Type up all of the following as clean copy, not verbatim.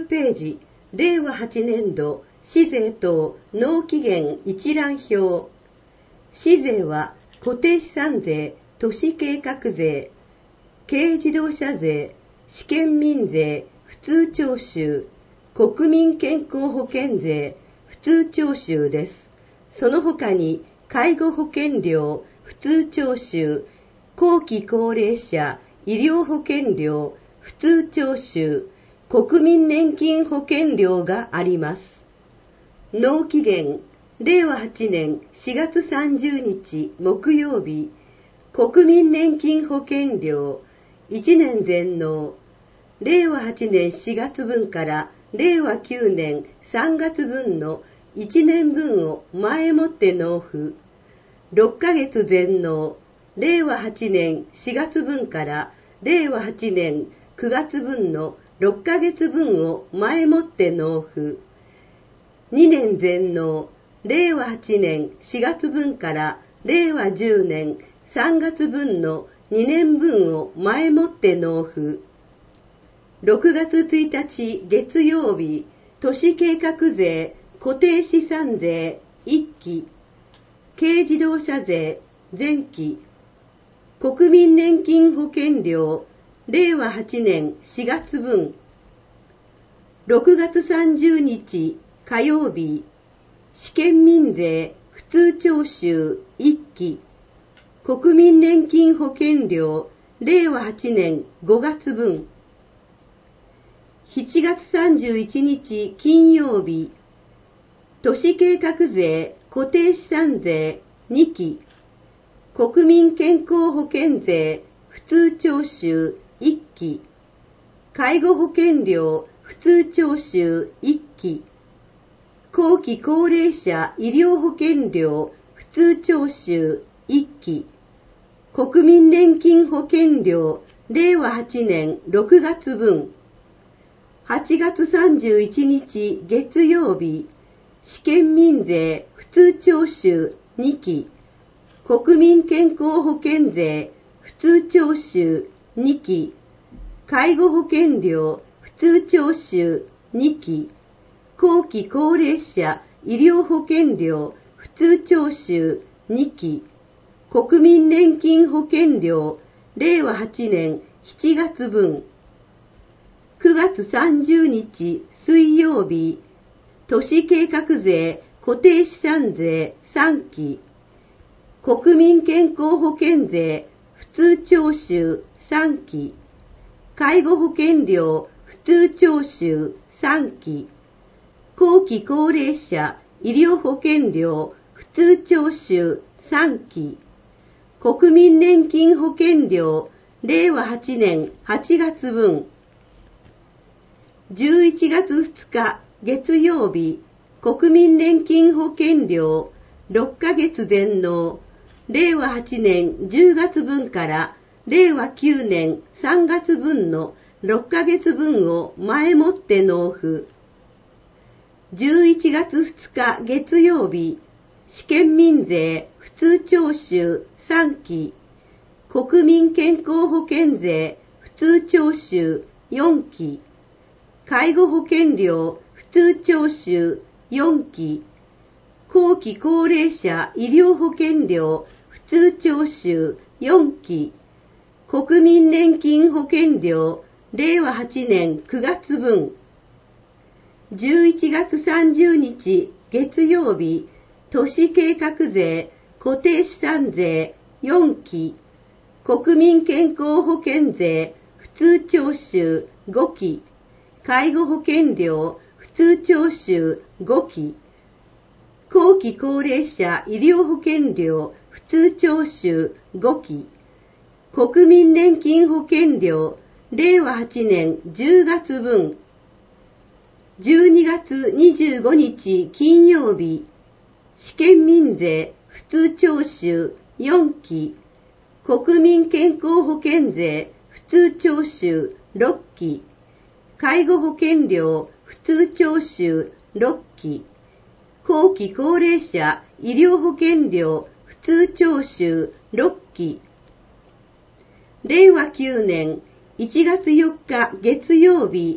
ページ、令和8年度市税等納期限一覧表。市税は固定資産税、都市計画税、軽自動車税、試験民税、普通徴収、国民健康保険税、普通徴収です。その他に介護保険料、普通徴収、後期高齢者、医療保険料、普通徴収、国民年金保険料があります。納期限、令和8年4月30日木曜日、国民年金保険料、1年全納、令和8年4月分から令和9年3月分の1年分を前もって納付、6ヶ月全納、令和8年4月分から令和8年9月分の6ヶ月分を前もって納付、2年全納、令和8年4月分から令和10年3月分の2年分を前もって納付、6月1日月曜日、都市計画税、固定資産税1期、軽自動車税前期、国民年金保険料、令和8年4月分、6月30日火曜日、試験民税、普通徴収1期、国民年金保険料、令和8年5月分、7月31日金曜日、都市計画税、固定資産税2期、国民健康保険税、普通徴収1期、介護保険料、普通徴収1期、後期高齢者医療保険料、普通徴収1期、国民年金保険料、令和8年6月分、8月31日月曜日、試験民税、普通徴収2期、国民健康保険税、普通徴収2期、介護保険料、普通徴収2期、後期高齢者医療保険料、普通徴収2期、国民年金保険料、令和8年7月分、9月30日水曜日、都市計画税、固定資産税3期、国民健康保険税、普通徴収3期、介護保険料、普通徴収3期、後期高齢者医療保険料、普通徴収3期、国民年金保険料、令和8年8月分、11月2日月曜日、国民年金保険料6ヶ月全納、令和8年10月分から令和9年3月分の6ヶ月分を前もって納付、11月2日月曜日、試験民税、普通徴収3期、国民健康保険税、普通徴収4期、介護保険料、普通徴収4期、後期高齢者医療保険料、普通徴収4期、国民年金保険料、令和8年9月分、11月30日月曜日、都市計画税、固定資産税4期、国民健康保険税、普通徴収5期、介護保険料、普通徴収5期、後期高齢者医療保険料、普通徴収5期、国民年金保険料、令和8年10月分、12月25日金曜日、試験民税、普通徴収4期、国民健康保険税、普通徴収6期、介護保険料、普通徴収6期、後期高齢者医療保険料、普通徴収6期、令和9年1月4日月曜日、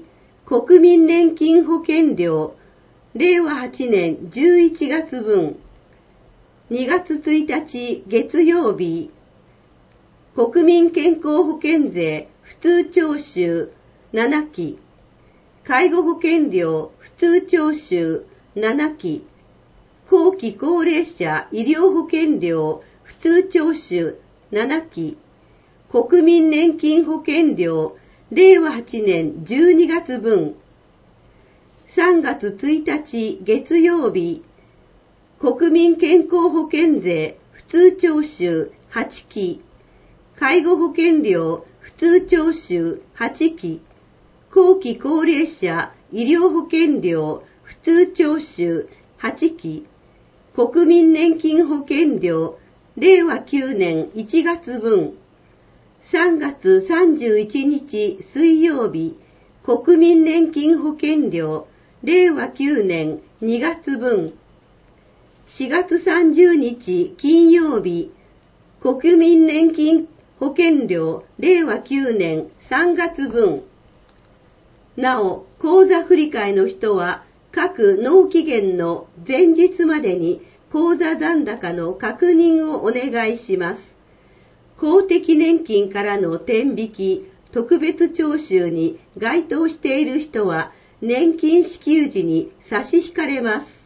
国民年金保険料、令和8年11月分、2月1日月曜日、国民健康保険税普通徴収7期、介護保険料普通徴収7期、後期高齢者医療保険料普通徴収7期、国民年金保険料令和8年12月分、3月1日月曜日、国民健康保険税普通徴収8期、介護保険料普通徴収8期、後期高齢者医療保険料普通徴収8期、国民年金保険料令和9年1月分、3月31日水曜日、国民年金保険料令和9年2月分、4月30日金曜日、国民年金保険料令和9年3月分。なお、口座振替の人は各納期限の前日までに口座残高の確認をお願いします。公的年金からの天引き、特別徴収に該当している人は年金支給時に差し引かれます。